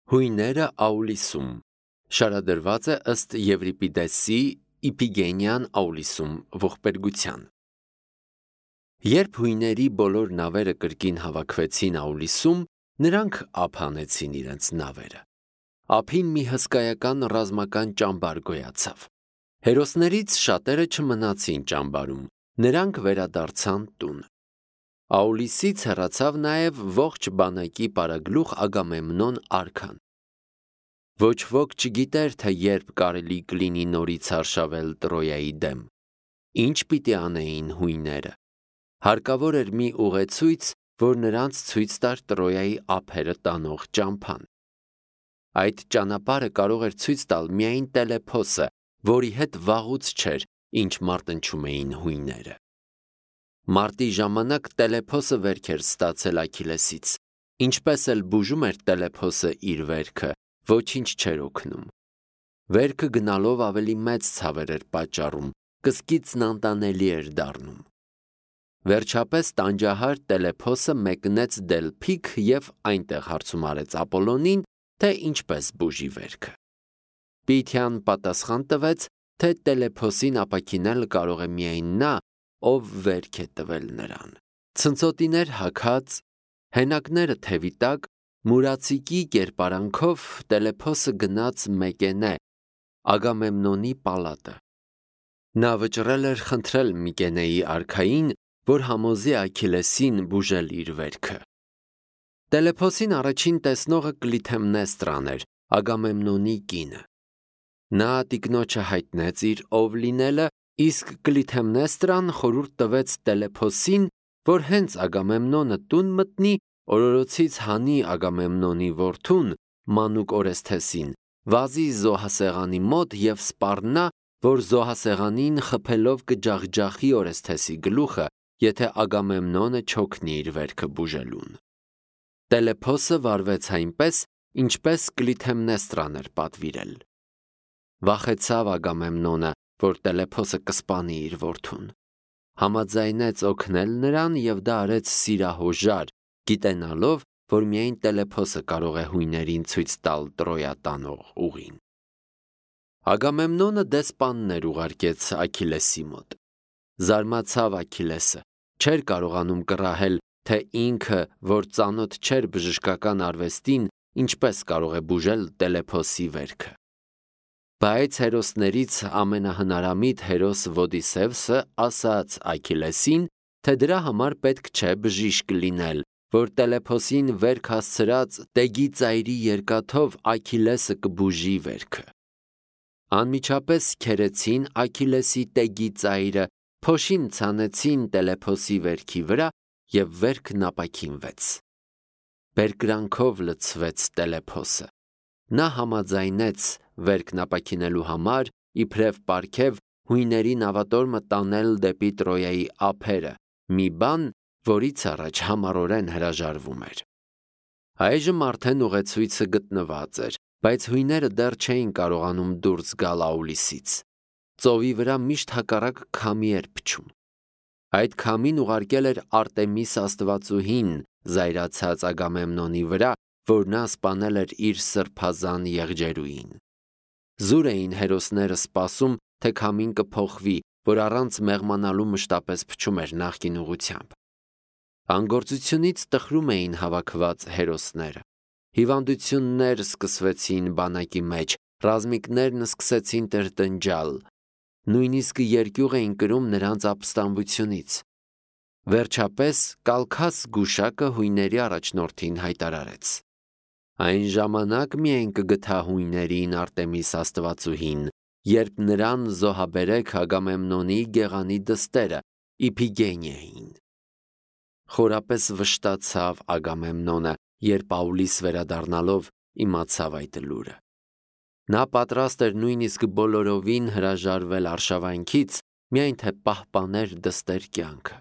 Հույները Աուլիսում շարադրված է ըստ Եվրիպիդեսի Իփիգենյան Աուլիսում ողբերգության։ Երբ հույների բոլոր նավերը կրկին հավաքվեցին Աուլիսում, նրանք ափ հանեցին իրենց նավերը։ Ափին մի հսկայական ռազմական ճամբար գոյացավ։ Հերոսներից շատերը չմնացին ճամբարում, նրանք վերադարձան տուն։ Աուլիսից հեռացավ նաև ողջ բանակի պարագլուխ Ագամեմնոն արքան։ Ոչ ոք չգիտեր, թե երբ կարելի կլինի նորից արշավել Տրոյայի դեմ։ Ինչ պիտի անեին հույները։ Հարկավոր էր մի ուղեցույց, որ նրանց ցույց տար Տրոյայի ափերը տանող ճամփան։ Այդ ճանապարհը կարող էր ցույց տալ միայն Տելեփոսը, որի հետ վաղուց չէր, ինչ մարտնչում էին հույները։ Մարտի ժամանակ Տելեփոսը վերք էր ստացել Աքիլեսից, ինչպես էլ բուժում էր Տելեփոսը իր վերքը, ոչինչ չէր օգնում։ Վերքը գնալով ավելի մեծ ցավեր էր պատճառում, կսկիծն անտանելի էր դառնում։ Վերջապես տանջահար Տելեփոսը մեկնեց Դելփիկ և այնտեղ հարցումարեց Ապոլոնին, թե ինչպես բուժի վերքը։ Պիթյան պատասխան տվեց, թե Տելեփոսին ապաքինել կարող է միայն նա, ով վերք է տվել նրան։ Ցնցոտիներ հագած, հենակները թևի տակ, մուրացիկի կերպարանքով Տելեփոսը գնաց Մեկենե, Ագամեմնոնի պալատը։ Նա վճռել էր խնդրել Միկենեի արքային, որ համոզի Աքիլեսին բուժել իր վերքը։ Տելեփոսին առաջին տեսնողը Կլիթեմնեստրան էր, Ագամեմնոնի կինը։ Նա տիկնոջը հայտնեց իր ով լինելը, իսկ Կլիթեմնեստրան խորհուրդ տվեց Տելեփոսին, որ հենց Ագամեմնոնը տուն մտնի, օրորոցից հանի Ագամեմնոնի որդուն, մանուկ Օրեսթեսին, վազի զոհասեղանի մոտ և սպառնա, որ զոհասեղանին խփելով կջախջախի Օրեսթեսի գլուխը, եթե Ագամեմնոնը չօգնի իր վերքը բուժելուն։ Տելեփոսը վարվեց այնպես, ինչպես Կլիթեմնեստրան էր պատվիրել։ Վախեցավ Ագամեմնոնը, որ Տելեփոսը կսպանի իր որդուն։ Համաձայնեց օգնել նրան և դա արեց սիրահոժար, գիտենալով, որ միայն Տելեփոսը կարող է հույներին ցույց տալ Տրոյա տանող ուղին։ Ագամեմնոնը դեսպաններ ուղարկեց Աքիլեսի մոտ։ Զարմացավ Աքիլեսը, չէր կարողանում կռահել, թե ինքը, որ ծանոթ չէր բժշկական արվեստին, ինչպես կարող է բուժել Տելեփոսի վերքը։ Բայց հերոսներից ամենահնարամիտ հերոս Ոդիսևսը ասաց Աքիլեսին, թե դրա համար պետք չէ բժիշկ լինել, որ Տելեփոսին վերք հասցրած տեգի ծայրի երկաթով Աքիլեսը կբուժի վերքը։ Անմիջապես քերեցին Աքիլեսի տեգի ծայրը, փոշին ցանեցին Տելեփոսի վերքի վրա և վերքն ապաքինվեց։ Բերկրանքով լցվեց Տելեփոսը։ Նա համաձայնեց վերքն ապաքինելու համար իբրև պարգև հույների նավատորմը տանել դեպի Տրոյայի ափերը, մի բան, որից առաջ համառորեն հրաժարվում էր։ Այժմ արդեն ուղեցույցը գտնված էր, բայց հույները դեռ չէին կարողանում դուրս գալ Աուլիսից։ Ծովի վրա միշտ հակառակ քամի էր փչում։ Այդ քամին ուղարկել էր Արտեմիս աստվածուհին զայրացած Ագամեմնոնի վրա, որ նա սպանել էր իր սրբազան եղջերուին։ Զուր էին հերոսները սպասում, թե քամին կփոխվի, որ առանց մեղմանալու մշտապես փչում էր նախկին ուղղությամբ։ Անգործությունից տխրում էին հավաքված հերոսները։ Հիվանդություններ սկսվեցին բանակի մեջ, ռազմիկներն սկսեցին տրտնջալ, նույնիսկ երկյուղ էին կրում նրանց ապստամբությունից։ Վերջապես Կալքաս գուշակը հույների առաջնորդին հայտարարեց. Այն ժամանակ միայն կգթա հույներին Արտեմիս աստվածուհին, երբ նրան զոհաբերեք Ագամեմնոնի գեղանի դստերը Իփիգենիային։ Խորապես վշտացավ Ագամեմնոնը, երբ Աուլիս վերադառնալով իմացավ այդ լուրը։ Նա պատրաստ էր նույնիսկ բոլորովին հրաժարվել արշավանքից, միայն թե պահպաներ դստեր կյանքը։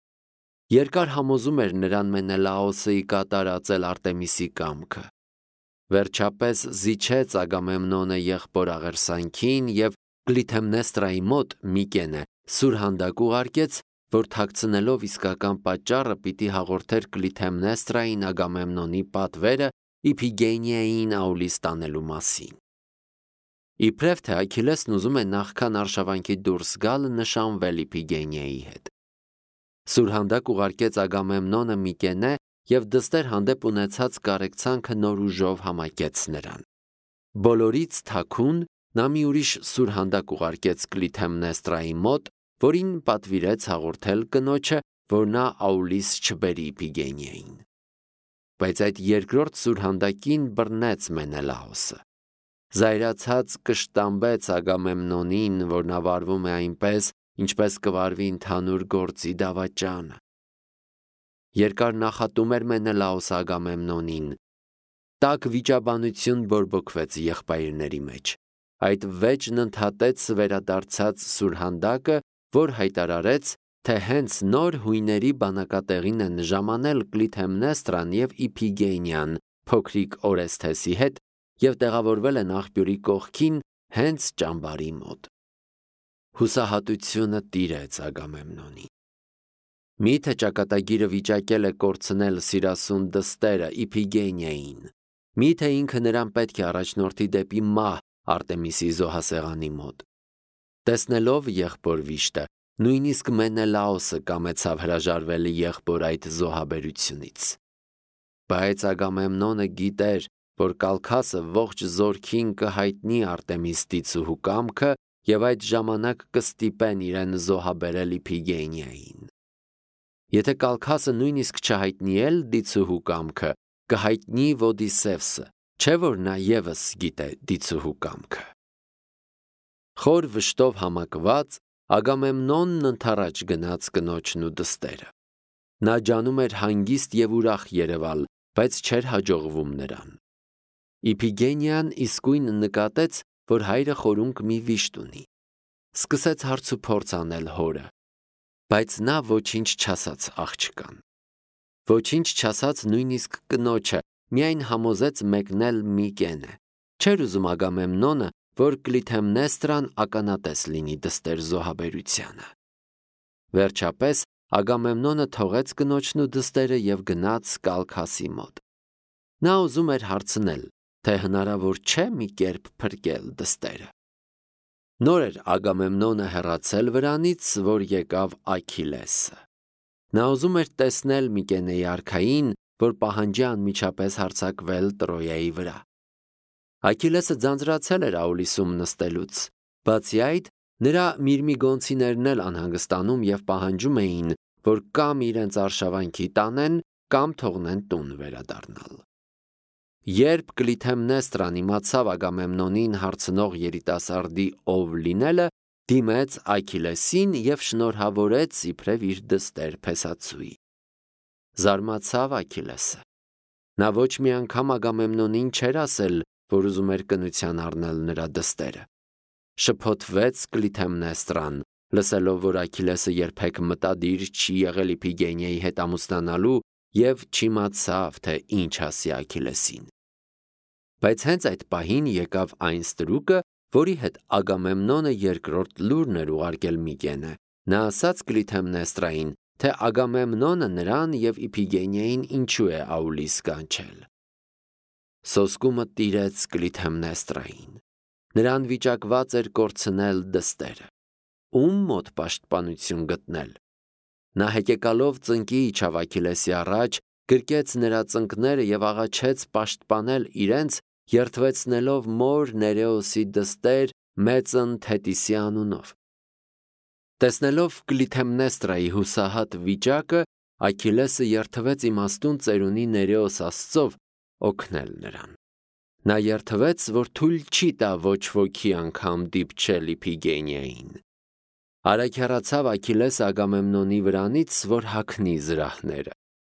Երկար համոզում էր նրան Մենելաոսի կատարածել Արտեմիսի կամքը։ Վերջապես զիջեց Ագամեմնոնը եղբոր աղերսանքին և Կլիթեմնեստրայի մոտ Միկենե սուրհանդակ ուղարկեց, որ թաքցնելով իսկական պատճառը պիտի հաղորդեր Կլիթեմնեստրային Ագամեմնոնի պատվերը Իփիգենիային Աուլիս տանելու մասին։ Իբրև թե Աքիլեսն ուզում է նախքան արշավանքի դուրս գալ նշանվել Իփիգենիայի հետ։ Սուրհանդակ ուղարկեց Ագամեմնոնը Միկենե և դստեր հանդեպ ունեցած կարեկցանքը նոր ուժով համակեց նրան։ Բոլորից թաքուն նա մի ուրիշ սուրհանդակ ուղարկեց Կլիթեմնեստրայի մոտ, որին պատվիրեց հաղորդել կնոջը, որ նա Աուլիս չբերի Իփիգենիային։ Բայց այդ երկրորդ սուրհանդակին բռնեց Մենելաոսը։ Զայրացած կշտամբեց Ագամեմնոնին, որ նա վարվում է այնպես, ինչպես կվարվի ընդհանուր գործի դավաճանը։ Երկար նախատում էր Մենելաոսը Ագամեմնոնին։ Տաք վիճաբանություն բորբոքվեց եղբայրների մեջ։ Այդ վեճն ընդհատեց վերադարձած սուրհանդակը, որ հայտարարեց, թե հենց նոր հույների բանակատեղին են ժամանել Կլիթեմնեստրան և Իփիգենիան փոքրիկ Օրեսթեսի հետ և տեղավորվել են աղբյուրի կողքին հենց ճամբարի մոտ։ Հուսահատությունը տիրեց Ագամեմնոնին։ Միթե ճակատագիրը վիճակել է կորցնել սիրասուն դստերը Իփիգենիային։ Միթե ինքը նրան պետք է առաջնորդի դեպի մահ Արտեմիսի զոհասեղանի մոտ։ Տեսնելով եղբոր վիշտը, նույնիսկ Մենելաոսը կամեցավ հրաժարվել եղբոր այդ զոհաբերությունից։ Բայց Ագամեմնոնը գիտեր, որ Կալքասը ողջ զորքին կհայտնի Արտեմիս դիցուհու կամքը և այդ ժամանակ կստիպեն իրեն զոհաբերել Իփիգենիային։ Եթե Կալքասը նույնիսկ չհայտնի էլ դիցուհու կամքը, կհայտնի Ոդիսևսը, չէ՞ որ նա ևս գիտե դիցուհու կամքը։ Խոր վշտով համակված Ագամեմնոնն ընդառաջ գնաց կնոջն ու դստերը։ Նա ջանում էր հանգիստ և ուրախ երևալ, բայց չէր հաջողվում նրան։ Իփիգենիան իսկույն նկատեց, որ հայրը խորունկ մի վիշտ ունի։ Սկսեց հարց ու փորձ անել հորը, բայց նա ոչինչ չասաց աղջկան։ Ոչինչ չասաց նույնիսկ կնոջը, միայն համոզեց մեկնել Միկենե։ Չէր ուզում Ագամեմնոնը, որ Կլիթեմնեստրան ականատես լինի դստեր զոհաբերությանը։ Վերջապես Ագամեմնոնը թողեց կնոջն ու դստերը և գնաց Կալքասի մոտ։ Նա ուզում էր հարցնել, թե հնարավոր չէ մի կերպ փրկել դստերը։ Նոր էր Ագամեմնոնը հեռացել վրանից, որ եկավ Աքիլեսը։ Նա ուզում էր տեսնել Միկենեի արքային, որ պահանջի անմիջապես հարձակվել Տրոյայի վրա։ Աքիլեսը ձանձրացել էր Աուլիսում նստելուց։ Բացի այդ, նրա միրմիգոնցիներն էլ անհանգստանում և պահանջում էին, որ կամ իրենց արշավանքի տանեն, կամ թողնեն տուն վերադառնալ։ Երբ Կլիթեմնեստրան իմացավ Ագամեմնոնին հարցնող երիտասարդի ով լինելը, դիմեց Աքիլեսին և շնորհավորեց իբրև իր դստեր Փեսացուի։ Զարմացավ Աքիլեսը։ Նա ոչ մի անգամ Ագամեմնոնին չէր ասել, որ ուզում էր կնության առնել նրա դստերը։ Շփոթվեց Կլիթեմնեստրան, լսելով, որ Աքիլեսը երբեք մտադիր չի եղել Իփիգենիայի հետ ամուսնանալու և չիմացավ, թե ինչ ասի Աքիլեսին։ Բայց հենց այդ պահին եկավ այն ստրուկը, որի հետ Ագամեմնոնը երկրորդ լուրն էր ուղարկել Միկենե։ Նա ասաց Կլիթեմնեստրային, թե Ագամեմնոնը նրան և Իփիգենիային ինչու է Աուլիս կանչել։ Սոսկումը տիրեց Կլիթեմնեստրային։ Նրան վիճակված էր կորցնել դստերը։ Ում մոտ պաշտպանություն գտնել։ Նա հեկեկալով ծնկի իջավ Աքիլեսի առաջ, գրկեց նրա ծնկները և աղաչեց պաշտպանել իրենց, երդվեցնելով մոր Ներեոսի դստեր մեծն Թետիսի անունով։ Տեսնելով Կլիթեմնեստրայի հուսահատ վիճակը, Աքիլեսը երդվեց իմաստուն ծերունի Ներեոս Աստծով օգնել նրան։ Նա երդվեց, որ թույլ չի տա ոչ ոքի անգամ դիպչել Իփիգենիային։ Արագ հեռացավ Աքիլեսը Ագամեմնոնի վրանից, որ հագնի զրահները։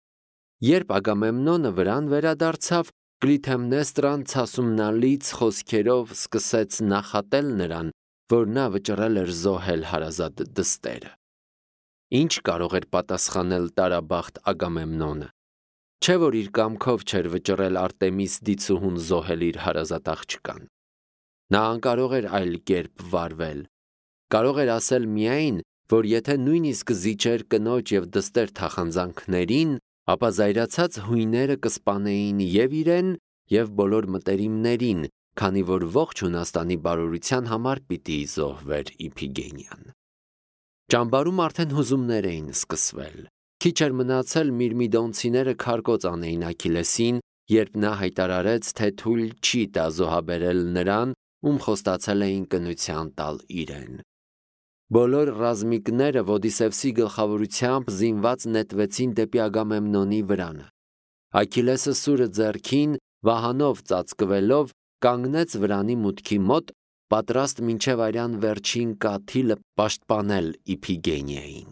Երբ Ագամեմնոնը վրան վերադարձավ, Կլիթեմնեստրան ցասումնալից խոսքերով սկսեց նախատել նրան, որ նա վճռել էր զոհել հարազատ դստերը։ Ինչ կարող էր պատասխանել տարաբախտ Ագամեմնոնը։ Չէ՞ որ իր կամքով չէր վճռել Արտեմիս դիցուհուն զոհել իր հարազատ աղջկան։ Նա անկարող էր այլ կերպ վարվել։ Կարող էր ասել միայն, որ եթե նույնիսկ զիջեր կնոջ և դստեր թախանձանքներին, ապա զայրացած հույները կսպանեին և իրեն, և բոլոր մտերիմներին, քանի որ ողջ Հունաստանի բարօրության համար պիտի զոհվեր Իփիգենիան։ Ճամբարում արդեն հուզումներ էին սկսվել։ Քիչ էր մնացել միրմիդոնցիները քարկոծ անեին Աքիլեսին, երբ նա հայտարարեց, թե թույլ չի տա զոհաբերել նրան, ում խոստացել էին կնության տալ իրեն։ Բոլոր ռազմիկները Ոդիսևսի գլխավորությամբ զինված նետվեցին դեպի Ագամեմնոնի վրանը։ Աքիլեսը սուրը ձեռքին, վահանով ծածկվելով, կանգնեց վրանի մուտքի մոտ, պատրաստ մինչև արյան վերջին կաթիլը պաշտպանել Իփիգենիային։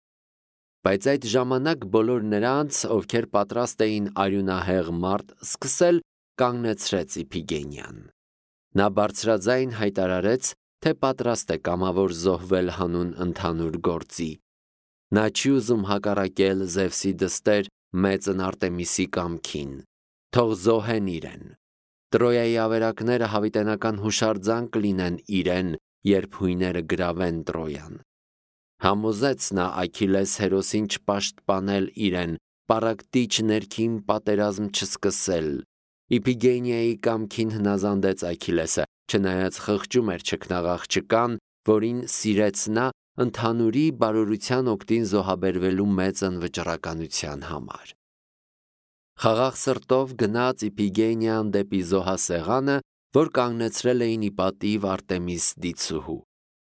Բայց այդ ժամանակ բոլոր նրանց, ովքեր պատրաստ էին արյունահեղ մարտ սկսել, կանգնեցրեց Իփիգենիան։ Նա բարձրաձայն հայտարարեց, թե պատրաստ է կամավոր զոհվել հանուն ընդհանուր գործի։ Նա չի ուզում հակառակել Զևսի դստեր մեծն Արտեմիսի կամքին։ Թող զոհեն իրեն։ Տրոյայի ավերակները հավիտենական հուշարձան կլինեն իրեն, երբ հույները գրավեն Տրոյան։ Համոզեց նա Աքիլես հերոսին չպաշտպանել իրեն, պառակտիչ ներքին պատերազմ չսկսել։ Իփիգենիայի կամքին հնազանդեց Աքիլեսը, չնայած խղճում էր չքնաղ որին սիրեց նա ընդհանուրի բարօրության օգտին զոհաբերվելու մեծ անվճռականության համար։ Խաղաղ սրտով գնաց Իփիգենիան դեպի զոհասեղանը, որ կանգնեցրել էին ի պատիվ Արտեմիս դիցուհու։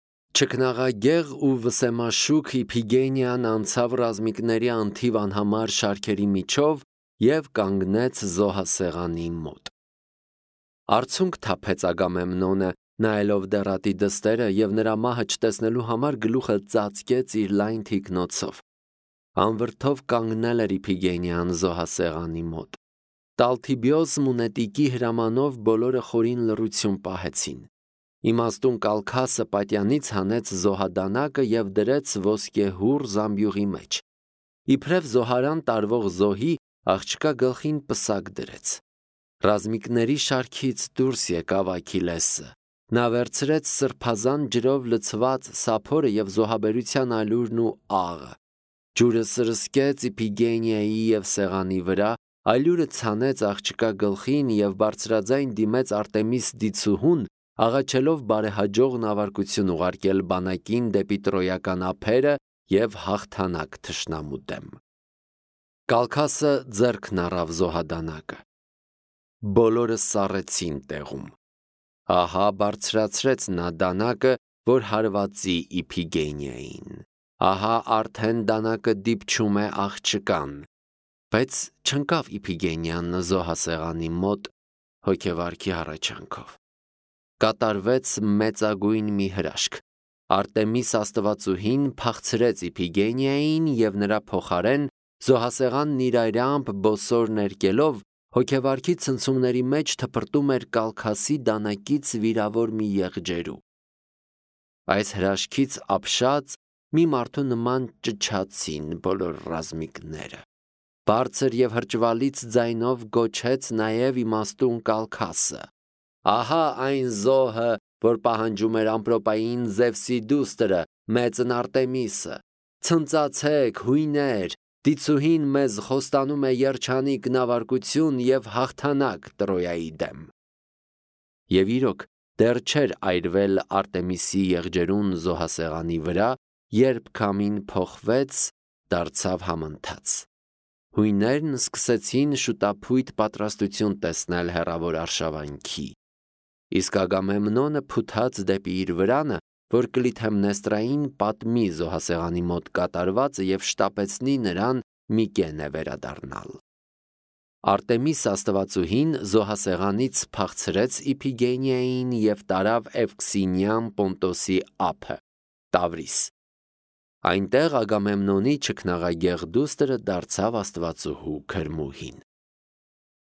Չքնաղագեղ ու վսեմաշուք Իփիգենիան անցավ ռազմիկների անթիվ անհամար շարքերի միջով և կանգնեց զոհասեղանի մոտ։ Արցունք թափեց Ագամեմնոնը, նայելով դեռատի դստերը և նրա մահը չտեսնելու համար գլուխը ծածկեց իր լայն թիկնոցով։ Անվրդով կանգնել էր Իփիգենիան զոհասեղանի մոտ։ Տալթիբիոս Մունետիկի հրամանով բոլորը խորին լռություն պահեցին։ Իմաստուն Կալքասը պատյանից հանեց զոհադանակը և դրեց ոսկեհուռ զամբյուղի մեջ։ Իբրև զոհարան տարվող զոհի աղջկա գլխին պսակ դրեց։ Ռազմիկների շարքից դուրս եկավ Աքիլեսը։ Նա վերցրեց սրբազան ջրով լցված սափորը և զոհաբերության ալյուրն ու աղը։ Ջուրը սրսկեց Իփիգենիայի և սեղանի վրա, ալյուրը ցանեց աղջկա գլխին և բարձրաձայն դիմեց Արտեմիս դիցուհուն, աղաչելով բարեհաջող նավարկություն ուղարկել բանակին դեպի տրոյական ափերը և հաղթանակ թշնամու դեմ։ Կալքասը ձեռքն առավ զոհադանակը։ Բոլորը սառեցին տեղում։ Ահա բարձրացրեց նա դանակը, որ հարվածի Իփիգենիային։ Ահա արդեն դանակը դիպչում է աղջկան։ Բայց չընկավ Իփիգենիան զոհասեղանի մոտ հոգևարքի հառաչանքով։ Կատարվեց մեծագույն մի հրաշք։ Արտեմիս աստվածուհին փախցրեց Իփիգենիային և նրա փոխարեն զոհասեղանն իր այրամբ բոսոր ներկելով հոգևարքի ցնցումների մեջ թփրտում էր Կալքասի դանակից վիրավոր մի եղջերու։ Այս հրաշքից ապշած մի մարդու նման ճչացին բոլոր ռազմիկները։ Բարձր և հրճվալից ձայնով գոչեց նաև իմաստուն Կալքասը. «Ահա այն զոհը, որ պահանջում էր ամպրոպային Զևսի դուստրը, մեծն Արտեմիսը։ Ցնծացեք, հույներ, դիցուհին մեզ խոստանում է երջանիկ նավարկություն և հաղթանակ Տրոյայի դեմ»։ Եվ իրոք, դեռ չէր այրվել Արտեմիսի եղջերուն զոհասեղանի վրա, երբ քամին փոխվեց, դարձավ համընթաց։ Հույներն սկսեցին շուտափույթ պատրաստություն տեսնել հեռավոր արշավանքի։ Իսկ Ագամեմնոնը փութաց դեպի իր վրանը, որ Կլիթեմնեստրային պատմի զոհասեղանի մոտ կատարվածը և շտապեցնի նրան Միկենե վերադառնալ։ Արտեմիս աստվածուհին զոհասեղանից փախցրեց Իփիգենիային և տարավ Էվքսինյան Պոնտոսի ափը, Տավրիս։ Այնտեղ Ագամեմնոնի չքնաղագեղ դուստրը դարձավ աստվածուհու քրմուհին։